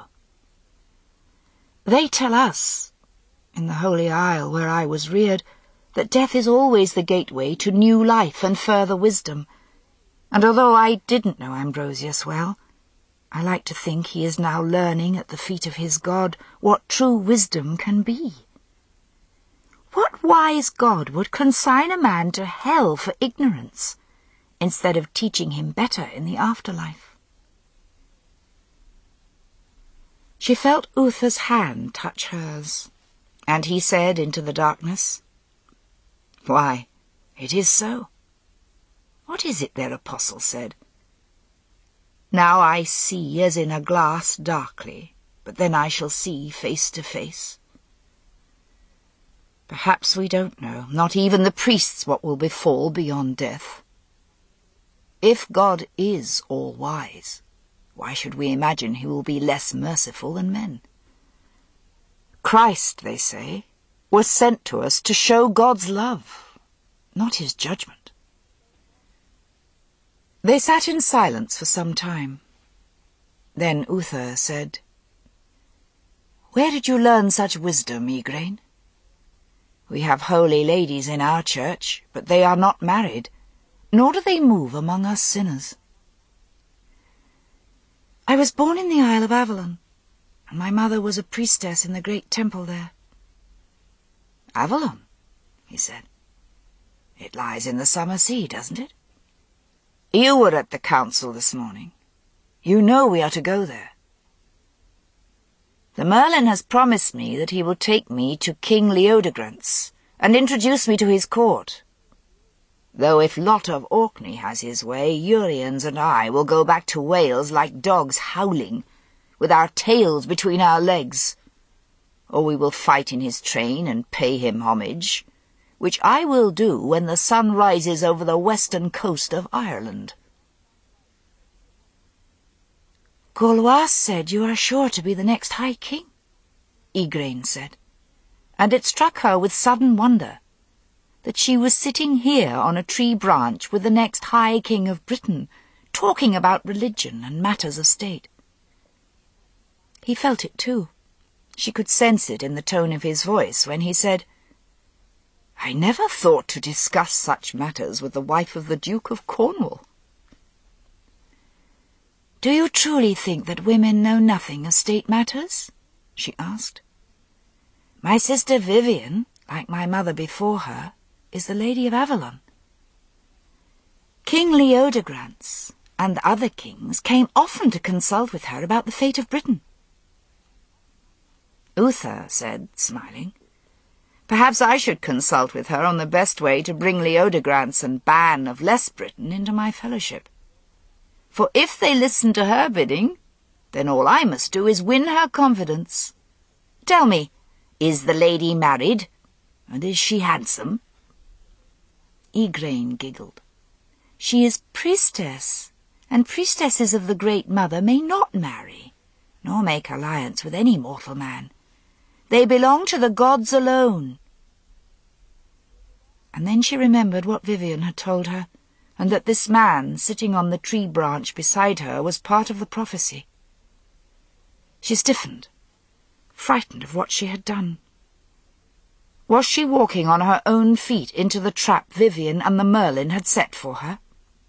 They tell us, in the Holy Isle where I was reared, that death is always the gateway to new life and further wisdom, and although I didn't know Ambrosius well, I like to think he is now learning at the feet of his God what true wisdom can be. What wise God would consign a man to hell for ignorance, instead of teaching him better in the afterlife?" She felt Uther's hand touch hers, and he said into the darkness, "Why, it is so. What is it their apostle said? Now I see as in a glass darkly, but then I shall see face to face. Perhaps we don't know, not even the priests, what will befall beyond death. If God is all-wise, why should we imagine he will be less merciful than men? Christ, they say, was sent to us to show God's love, not his judgment." They sat in silence for some time. Then Uther said, "Where did you learn such wisdom, Igraine? We have holy ladies in our church, but they are not married, nor do they move among us sinners." "I was born in the Isle of Avalon, and my mother was a priestess in the great temple there." "Avalon," he said. "It lies in the summer sea, doesn't it? You were at the council this morning. You know we are to go there. The Merlin has promised me that he will take me to King Leodegrance and introduce me to his court. Though if Lot of Orkney has his way, Uriens and I will go back to Wales like dogs howling, with our tails between our legs. Or we will fight in his train and pay him homage, which I will do when the sun rises over the western coast of Ireland." "Gorlois said you are sure to be the next High King," Igraine said, and it struck her with sudden wonder that she was sitting here on a tree branch with the next High King of Britain, talking about religion and matters of state. He felt it too. She could sense it in the tone of his voice when he said, "I never thought to discuss such matters with the wife of the Duke of Cornwall." "Do you truly think that women know nothing of state matters?" she asked. "My sister Vivian, like my mother before her, is the Lady of Avalon. King Leodegrance and other kings came often to consult with her about the fate of Britain." Uther said, smiling, "Perhaps I should consult with her on the best way to bring Leodegrance and Ban of Less Britain into my fellowship. For if they listen to her bidding, then all I must do is win her confidence. Tell me, is the lady married, and is she handsome?" Igraine giggled. "She is priestess, and priestesses of the Great Mother may not marry, nor make alliance with any mortal man. They belong to the gods alone." And then she remembered what Vivian had told her, and that this man sitting on the tree branch beside her was part of the prophecy. She stiffened, frightened of what she had done. Was she walking on her own feet into the trap Vivian and the Merlin had set for her?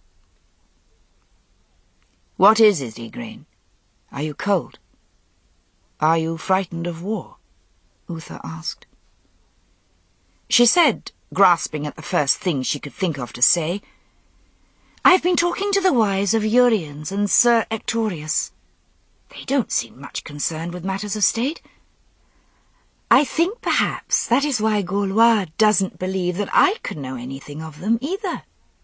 "What is it, Igraine? Are you cold? Are you frightened of war?" Uther asked. She said, grasping at the first thing she could think of to say, "I've been talking to the wives of Uriens and Sir Ectorius. They don't seem much concerned with matters of state. I think perhaps that is why Gorlois doesn't believe that I could know anything of them either."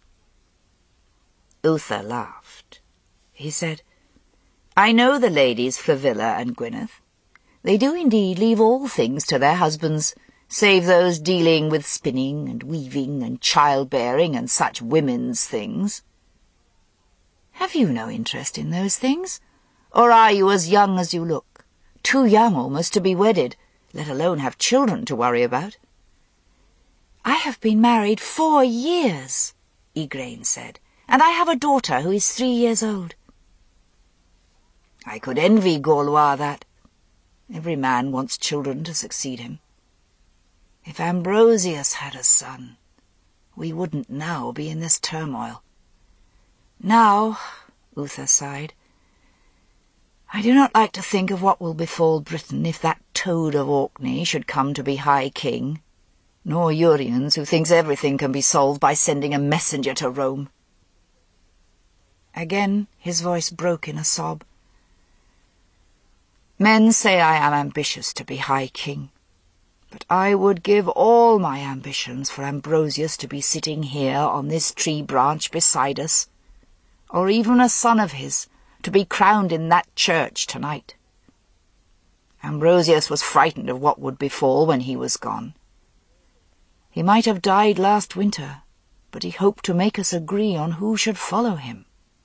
Uther laughed. He said, "I know the ladies Flavilla and Gwyneth. They do indeed leave all things to their husbands, save those dealing with spinning and weaving and childbearing and such women's things. Have you no interest in those things? Or are you as young as you look, too young almost to be wedded, let alone have children to worry about?" "I have been married four years," Igraine said, "and I have a daughter who is three years old." "I could envy Gorlois that. Every man wants children to succeed him. If Ambrosius had a son, we wouldn't now be in this turmoil. Now," Uther sighed, "I do not like to think of what will befall Britain if that toad of Orkney should come to be High King, nor Uriens, who thinks everything can be solved by sending a messenger to Rome." Again his voice broke in a sob. "Men say I am ambitious to be High King, but I would give all my ambitions for Ambrosius to be sitting here on this tree branch beside us, or even a son of his to be crowned in that church tonight. Ambrosius was frightened of what would befall when he was gone. He might have died last winter, but he hoped to make us agree on who should follow him."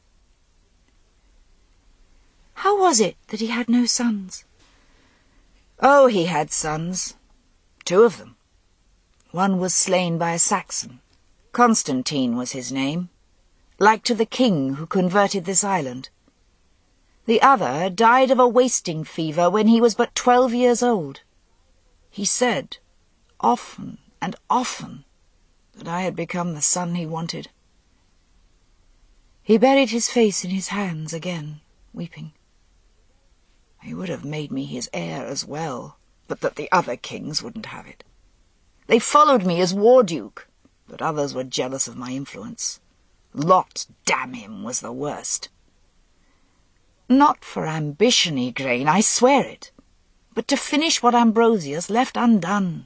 "How was it that he had no sons?" "Oh, he had sons. Two of them. One was slain by a Saxon. Constantine was his name, like to the king who converted this island. The other died of a wasting fever when he was but twelve years old. He said, often and often, that I had become the son he wanted." He buried his face in his hands again, weeping. "He would have made me his heir as well, but that the other kings wouldn't have it. They followed me as war-duke, but others were jealous of my influence. Lot, damn him, was the worst. Not for ambition, Igraine, I swear it, but to finish what Ambrosius left undone."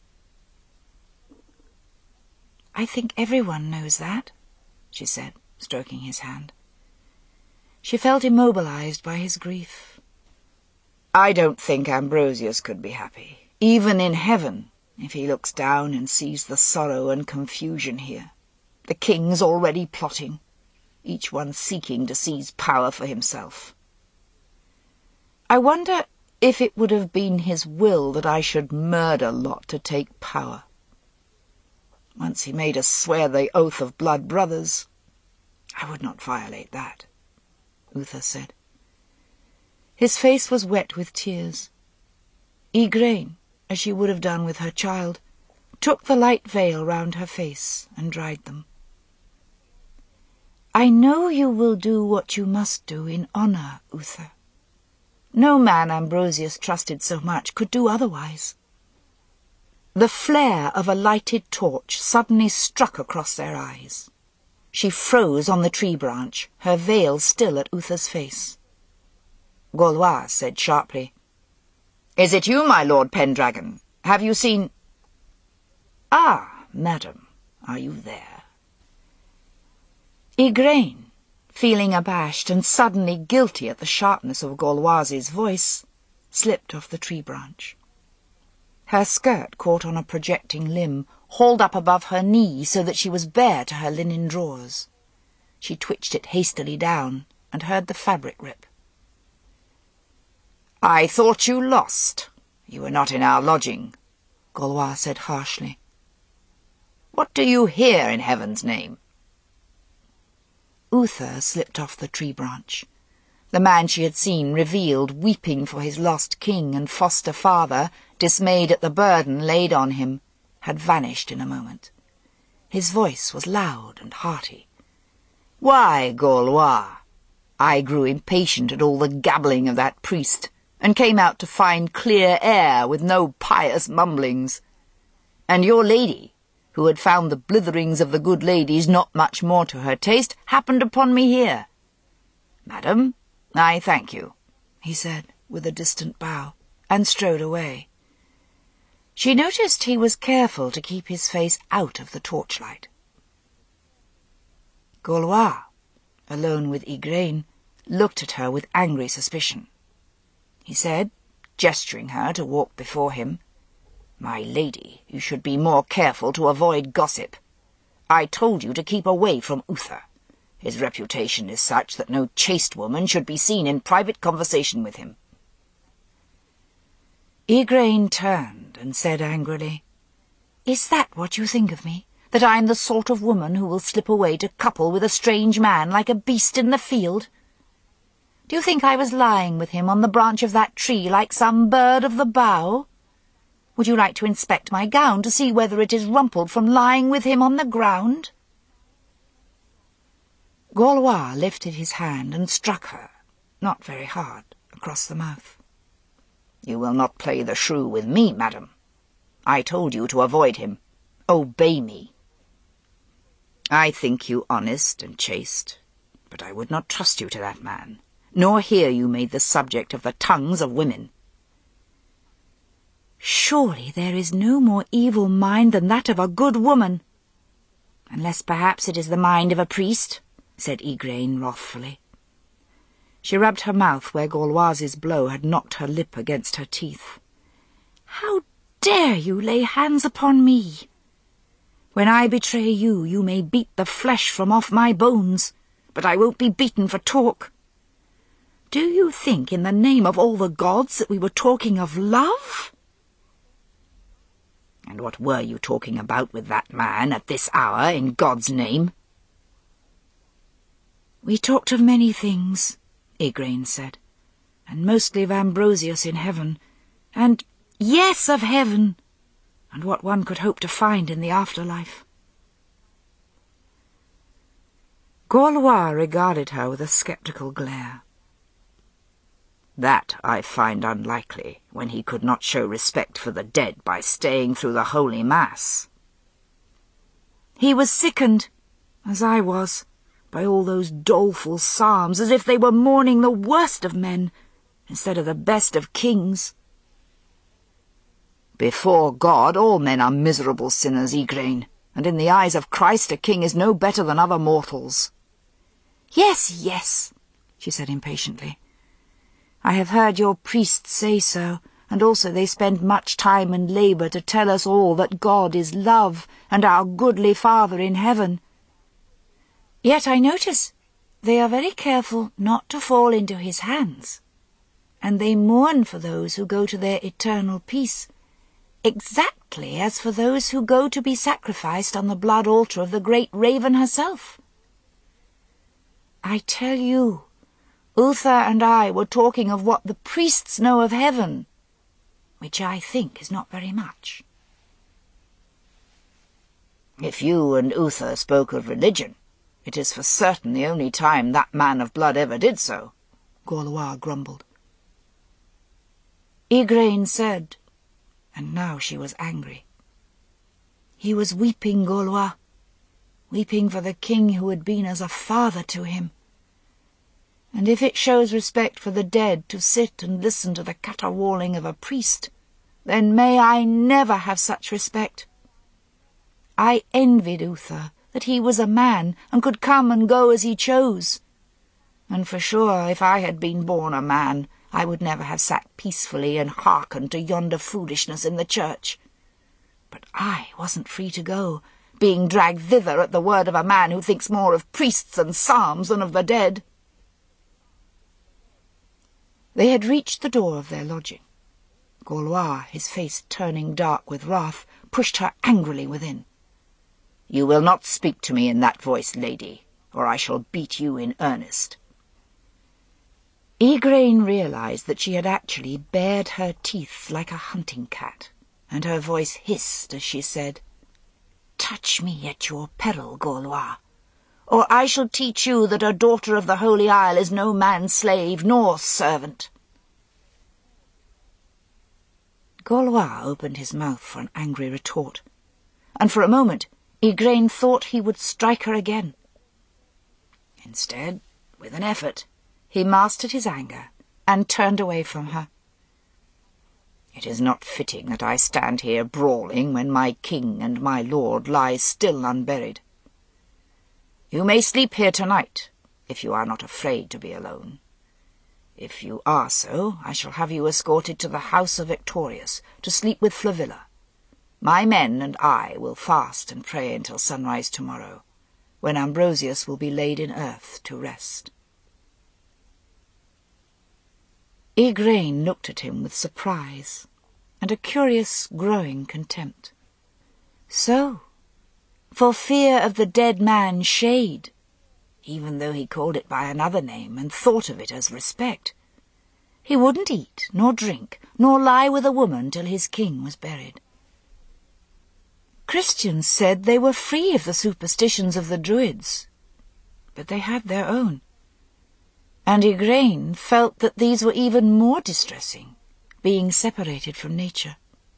"I think everyone knows that," she said, stroking his hand. She felt immobilized by his grief. "I don't think Ambrosius could be happy, even in heaven, if he looks down and sees the sorrow and confusion here. The kings already plotting, each one seeking to seize power for himself. I wonder if it would have been his will that I should murder Lot to take power. Once he made us swear the oath of blood brothers. I would not violate that," Uther said. His face was wet with tears. Igraine, as she would have done with her child, took the light veil round her face and dried them. "I know you will do what you must do in honour, Uther. No man Ambrosius trusted so much could do otherwise." The flare of a lighted torch suddenly struck across their eyes. She froze on the tree branch, her veil still at Uther's face. Gorlois said sharply, "Is it you, my Lord Pendragon? Have you seen—" "Ah, madam, are you there?" Igraine, feeling abashed and suddenly guilty at the sharpness of Gorlois's voice, slipped off the tree branch. Her skirt caught on a projecting limb, hauled up above her knee so that she was bare to her linen drawers. She twitched it hastily down and heard the fabric rip. "I thought you lost. You were not in our lodging," Gorlois said harshly. "What do you here, in heaven's name?" Uther slipped off the tree branch. The man she had seen revealed, weeping for his lost king and foster father, dismayed at the burden laid on him, had vanished in a moment. His voice was loud and hearty. "Why, Gorlois, I grew impatient at all the gabbling of that priest, and came out to find clear air with no pious mumblings. And your lady, who had found the blitherings of the good ladies not much more to her taste, happened upon me here. Madam, I thank you. he said, with a distant bow, and strode away. She noticed he was careful to keep his face out of the torchlight. Gorlois, alone with Igraine, looked at her with angry suspicion. He said, gesturing her to walk before him, "My lady, you should be more careful to avoid gossip. I told you to keep away from Uther. His reputation is such that no chaste woman should be seen in private conversation with him." Igraine turned and said angrily, "Is that what you think of me? That I am the sort of woman who will slip away to couple with a strange man like a beast in the field? Do you think I was lying with him on the branch of that tree like some bird of the bough? Would you like to inspect my gown to see whether it is rumpled from lying with him on the ground?" Gorlois lifted his hand and struck her, not very hard, across the mouth. "You will not play the shrew with me, madam. I told you to avoid him. Obey me. I think you honest and chaste, but I would not trust you to that man, nor hear you made the subject of the tongues of women." "Surely there is no more evil mind than that of a good woman, unless perhaps it is the mind of a priest," said Igraine wrathfully. She rubbed her mouth where Gorlois's blow had knocked her lip against her teeth. "How dare you lay hands upon me? When I betray you, you may beat the flesh from off my bones, but I won't be beaten for talk. Do you think in the name of all the gods that we were talking of love?" "And what were you talking about with that man at this hour, in God's name?" "We talked of many things," Igraine said, "and mostly of Ambrosius in heaven, and, yes, of heaven, and what one could hope to find in the afterlife." Gorlois regarded her with a sceptical glare. "That I find unlikely, when he could not show respect for the dead by staying through the Holy Mass." "He was sickened, as I was, by all those doleful psalms, as if they were mourning the worst of men, instead of the best of kings." "Before God all men are miserable sinners, Igraine, and in the eyes of Christ a king is no better than other mortals." "Yes, yes," she said impatiently. "I have heard your priests say so, and also they spend much time and labour to tell us all that God is love, and our goodly Father in heaven. Yet I notice they are very careful not to fall into his hands, and they mourn for those who go to their eternal peace, exactly as for those who go to be sacrificed on the blood altar of the great Raven herself. I tell you, Uther and I were talking of what the priests know of heaven, which I think is not very much." "If you and Uther spoke of religion, it is for certain the only time that man of blood ever did so," Gorlois grumbled. Igraine said, and now she was angry, "He was weeping, Gorlois, weeping for the king who had been as a father to him. And if it shows respect for the dead to sit and listen to the caterwauling of a priest, then may I never have such respect. I envied Uther that he was a man and could come and go as he chose. And for sure, if I had been born a man, I would never have sat peacefully and hearkened to yonder foolishness in the church. But I wasn't free to go, being dragged thither at the word of a man who thinks more of priests and psalms than of the dead." They had reached the door of their lodging. Gorlois, his face turning dark with wrath, pushed her angrily within. "You will not speak to me in that voice, lady, or I shall beat you in earnest." Igraine realized that she had actually bared her teeth like a hunting cat, and her voice hissed as she said, "Touch me at your peril, Gorlois, or I shall teach you that a daughter of the Holy Isle is no man's slave nor servant." Gorlois opened his mouth for an angry retort, and for a moment Igraine thought he would strike her again. Instead, with an effort, he mastered his anger and turned away from her. "It is not fitting that I stand here brawling when my king and my lord lies still unburied. You may sleep here tonight, if you are not afraid to be alone. If you are so, I shall have you escorted to the house of Victorious, to sleep with Flavilla. My men and I will fast and pray until sunrise tomorrow, when Ambrosius will be laid in earth to rest." Igraine looked at him with surprise and a curious growing contempt. So, for fear of the dead man's shade, even though he called it by another name and thought of it as respect, he wouldn't eat nor drink nor lie with a woman till his king was buried. Christians said they were free of the superstitions of the Druids, but they had their own, and Igraine felt that these were even more distressing, being separated from nature.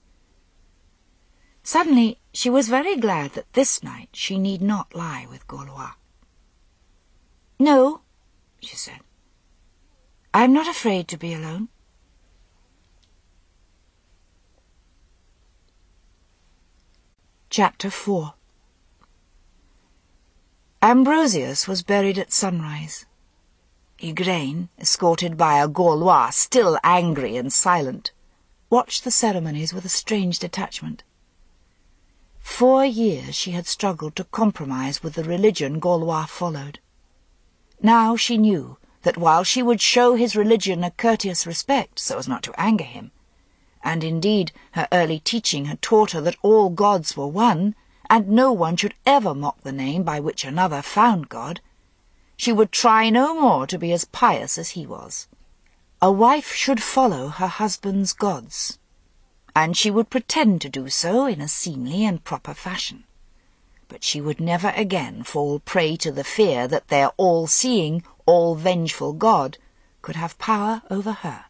Suddenly she was very glad that this night she need not lie with Gorlois. "No," she said, "I am not afraid to be alone." Chapter four. Ambrosius was buried at sunrise. Igraine, escorted by a Gaulois still angry and silent, watched the ceremonies with a strange detachment. Four years she had struggled to compromise with the religion Gaulois followed. Now she knew that while she would show his religion a courteous respect so as not to anger him, and indeed her early teaching had taught her that all gods were one, and no one should ever mock the name by which another found God, she would try no more to be as pious as he was. A wife should follow her husband's gods, and she would pretend to do so in a seemly and proper fashion. But she would never again fall prey to the fear that their all-seeing, all-vengeful God could have power over her.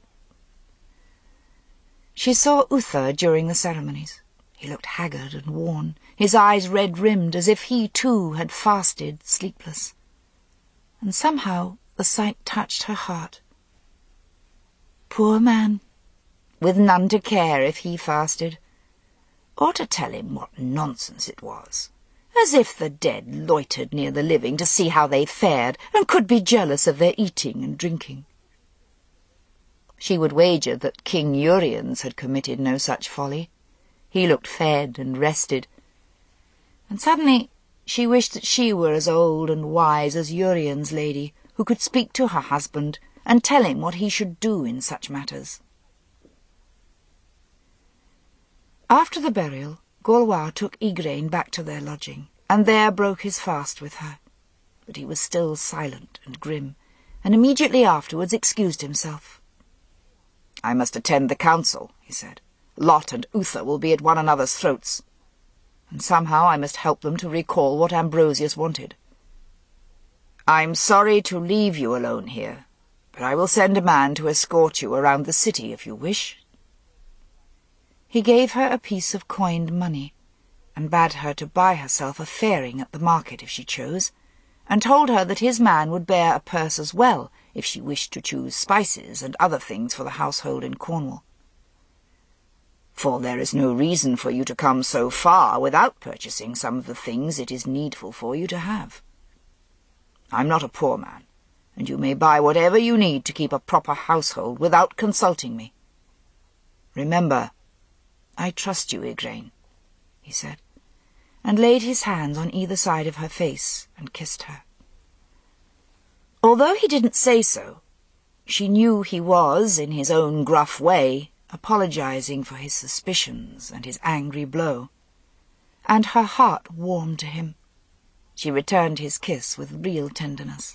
She saw Uther during the ceremonies. He looked haggard and worn, his eyes red-rimmed, as if he too had fasted sleepless. And somehow the sight touched her heart. Poor man, with none to care if he fasted, or to tell him what nonsense it was, as if the dead loitered near the living to see how they fared, and could be jealous of their eating and drinking. She would wager that King Uriens had committed no such folly. He looked fed and rested, and suddenly she wished that she were as old and wise as Uriens' lady, who could speak to her husband and tell him what he should do in such matters. After the burial, Gorlois took Igraine back to their lodging, and there broke his fast with her. But he was still silent and grim, and immediately afterwards excused himself. "I must attend the council," he said. "Lot and Uther will be at one another's throats, and somehow I must help them to recall what Ambrosius wanted. I'm sorry to leave you alone here, but I will send a man to escort you around the city if you wish." He gave her a piece of coined money, and bade her to buy herself a fairing at the market if she chose, and told her that his man would bear a purse as well if she wished to choose spices and other things for the household in Cornwall. "For there is no reason for you to come so far without purchasing some of the things it is needful for you to have. I'm not a poor man, and you may buy whatever you need to keep a proper household without consulting me. Remember, I trust you, Igraine," he said, and laid his hands on either side of her face and kissed her. Although he didn't say so, she knew he was, in his own gruff way, apologizing for his suspicions and his angry blow, and her heart warmed to him. She returned his kiss with real tenderness.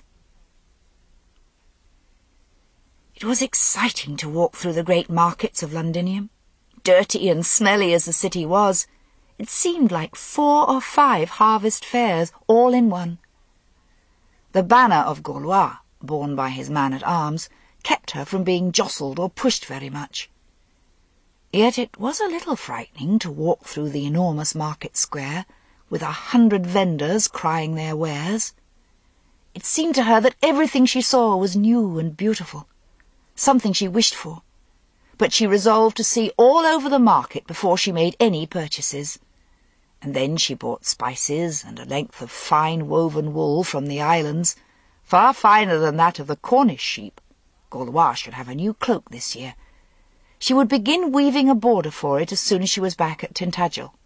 It was exciting to walk through the great markets of Londinium. Dirty and smelly as the city was, it seemed like four or five harvest fairs all in one. The banner of Gorlois, borne by his man-at-arms, kept her from being jostled or pushed very much. Yet it was a little frightening to walk through the enormous market square, with a hundred vendors crying their wares. It seemed to her that everything she saw was new and beautiful, something she wished for, but she resolved to see all over the market before she made any purchases. And then she bought spices and a length of fine woven wool from the islands, far finer than that of the Cornish sheep. Gorlois should have a new cloak this year. She would begin weaving a border for it as soon as she was back at Tintagel.